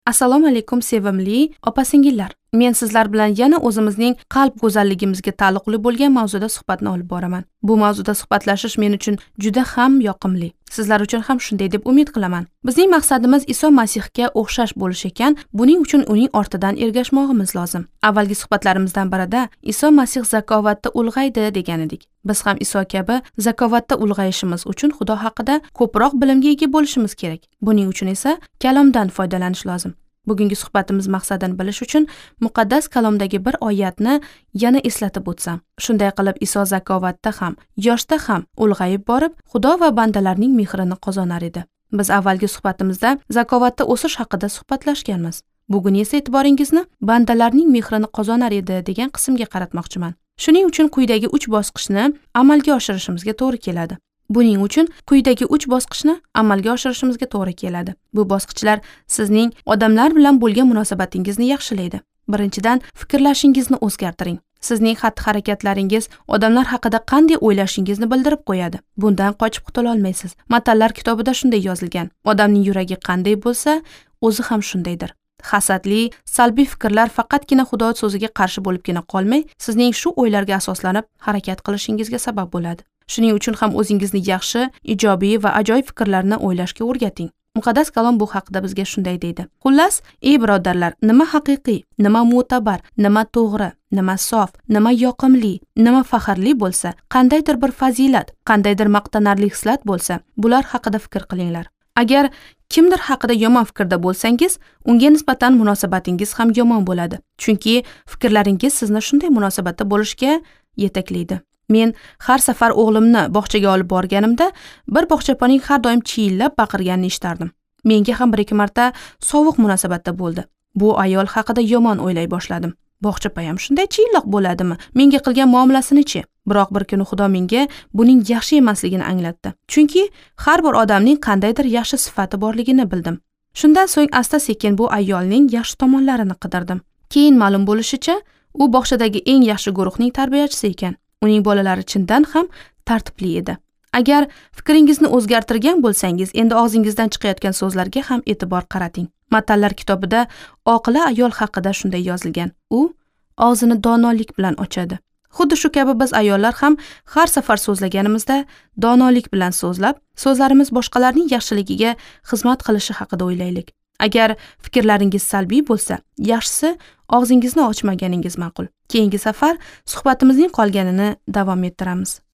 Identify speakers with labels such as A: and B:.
A: Assalomu alaykum sevimli opa-singillar. Men sizlar bilan yana o'zimizning qalb go'zalligimizga taalluqli bo'lgan mavzuda suhbatni olib boraman. Bu mavzuda suhbatlashish men uchun juda ham yoqimli. Sizlar uchun ham shunday deb umid qilaman. Bizning maqsadimiz Iso Masihga o'xshash bo'lish ekan, buning uchun uning ortidan ergashmoqimiz lozim. Avvalgi suhbatlarimizdan birida Iso Masih zakovatda ulg'aydi degan edik. Biz ham Iso kabi zakovatda ulg'ayishimiz uchun Xudo haqida ko'proq bilimga ega bo'lishimiz kerak. Buning uchun esa kalomdan foydalanish lozim. Bugungi suhbatimiz maqsadini bilish uchun muqaddas kalomdagi bir oyatni yana eslatib o'tsam. Shunday qilib Iso zakovatda ham, yoshda ham ulg'ayib borib, Xudo va bandalarning mehrini qozonar edi. Biz avvalgi suhbatimizda zakovatda o'sish haqida suhbatlashganmiz. Bugun esa e'tiboringizni bandalarning mehrini qozonar edi degan qismga qaratmoqchiman. Shuning uchun quyidagi 3 bosqichni amalga oshirishimizga to'g'ri keladi. Bu bosqichlar sizning odamlar bilan bo'lgan munosabatingizni yaxshilaydi. Birinchidan, fikrlashingizni o'zgartiring. Sizning xatti-harakatlaringiz odamlar haqida qanday o'ylashingizni bildirib qo'yadi. Bundan qochib qutula olmaysiz. Matallar kitobida shunday yozilgan: odamning yuragi qanday bo'lsa, o'zi ham shundaydir. Hasadli, salbiy fikrlar faqatgina Xudo so'ziga qarshi bo'libgina qolmay, sizning shu o'ylarga asoslanib harakat qilishingizga sabab bo'ladi. Shuning uchun ham o'zingizni yaxshi, ijobiy va ajoyib fikrlarni o'ylashga o'rgating. Muqaddas kalom bu haqida bizga shunday deydi. Xullas, ey birodarlar, nima haqiqiy, nima mo'tabar, nima to'g'ri, nima sof, nima yoqimli, nima faxrli bo'lsa, qandaydir bir fazilat, qandaydir maqtanarli xislat bo'lsa, bular haqida fikr qilinglar. Agar kimdir haqida yomon fikrda bo'lsangiz, unga nisbatan munosabatingiz ham yomon bo'ladi. Chunki fikrlaringiz sizni shunday munosabatda bo'lishga yetaklaydi. Men har safar o'g'limni bog'chaga olib borganimda, bir bog'chaponing har doim chiyillab baqirganini eshitardim. Menga ham 1-2 marta sovuq munosabatda bo'ldi. Bu ayol haqida yomon o'ylay boshladim. Bog'chapa ham shunday chiyilloq bo'ladimi? Menga qilgan muomalasi-chi? Biroq bir kuni Xudo menga buning yaxshi emasligini anglatdi. Chunki har bir odamning qandaydir yaxshi sifati borligini bildim. Shundan so'ng asta-sekin bu ayolning yaxshi tomonlarini qidirdim. Keyin ma'lum bo'lishicha, u bog'chadagi eng yaxshi guruhning tarbiyachisi ekan. Uning bolalari chindan ham tartibli edi. Agar fikringizni o'zgartirgan bo'lsangiz, endi og'zingizdan chiqayotgan so'zlarga ham e'tibor qarating. Matallar kitobida oqila ayol haqida shunday yozilgan. U og'zini donolik bilan ochadi. Xuddi shu kabi biz ayollar ham har safar so'zlaganimizda donolik bilan so'zlab, so'zlarimiz boshqalarning yaxshiligiga xizmat qilishi haqida o'ylaylik. Agar fikrlaringiz salbiy bo'lsa, yaxshisi og'zingizni ochmaganingiz ma'qul. Keyingi safar suhbatimizning qolganini davom ettiramiz.